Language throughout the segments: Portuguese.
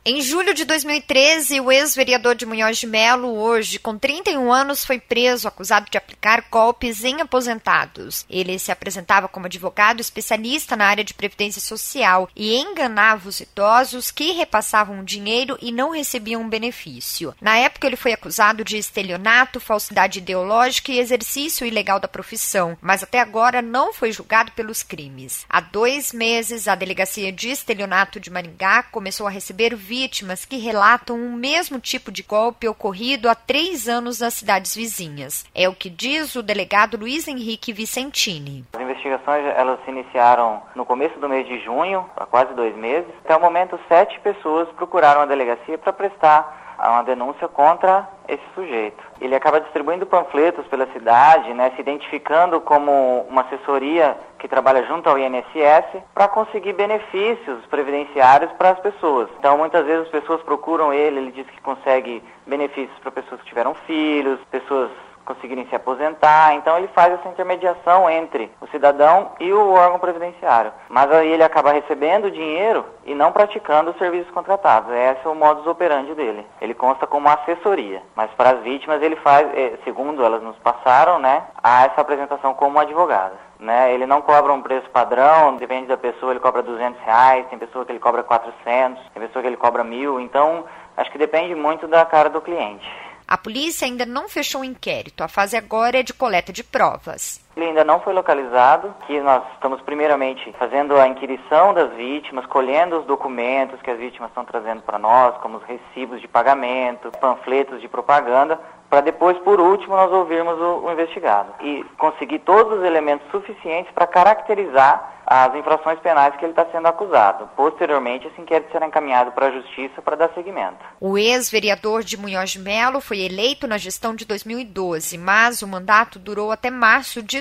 Em julho de 2013, o ex-vereador de Munhoz de Mello, hoje com 31 anos, foi preso acusado de aplicar golpes em aposentados. Ele se apresentava como advogado especialista na área de previdência social e enganava os idosos que repassavam dinheiro e não recebiam benefício. Na época, ele foi acusado de estelionato, falsidade ideológica e exercício ilegal da profissão, mas até agora não foi julgado pelos crimes. Há 2 meses, a Delegacia de Estelionato de Maringá começou a receber vítimas que relatam o mesmo tipo de golpe ocorrido há 3 anos nas cidades vizinhas. É o que diz o delegado Luiz Henrique Vicentini. As investigações elas se iniciaram no começo do mês de junho, há quase 2 meses. Até o momento, 7 pessoas procuraram a delegacia para prestar uma denúncia contra esse sujeito. Ele acaba distribuindo panfletos pela cidade, se identificando como uma assessoria que trabalha junto ao INSS para conseguir benefícios previdenciários para as pessoas. Então, muitas vezes as pessoas procuram ele diz que consegue benefícios para pessoas que tiveram filhos, pessoas conseguirem se aposentar, então ele faz essa intermediação entre o cidadão e o órgão previdenciário. Mas aí ele acaba recebendo dinheiro e não praticando os serviços contratados. Esse é o modus operandi dele. Ele consta como assessoria, mas para as vítimas ele faz, segundo elas nos passaram, há essa apresentação como advogado. Ele não cobra um preço padrão, depende da pessoa, ele cobra R$200, tem pessoa que ele cobra 400, tem pessoa que ele cobra 1.000, então acho que depende muito da cara do cliente. A polícia ainda não fechou o inquérito. A fase agora é de coleta de provas. Ele ainda não foi localizado, que nós estamos primeiramente fazendo a inquirição das vítimas, colhendo os documentos que as vítimas estão trazendo para nós, como os recibos de pagamento, panfletos de propaganda, para depois, por último, nós ouvirmos o investigado e conseguir todos os elementos suficientes para caracterizar as infrações penais que ele está sendo acusado. Posteriormente, esse inquérito será encaminhado para a Justiça para dar seguimento. O ex-vereador de Munhoz de Mello foi eleito na gestão de 2012, mas o mandato durou até março de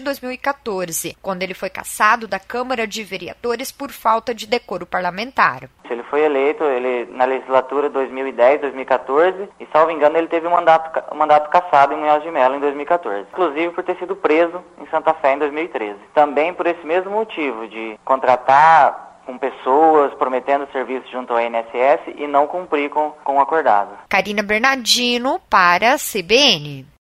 2014, quando ele foi cassado da Câmara de Vereadores por falta de decoro parlamentar. Ele foi eleito na legislatura 2010-2014 e, salvo engano, ele teve um mandato cassado em Munhoz de Mello em 2014. Inclusive por ter sido preso em Santa Fé em 2013. Também por esse mesmo motivo de contratar com pessoas prometendo serviço junto ao INSS e não cumprir com o acordado. Karina Bernardino para a CBN.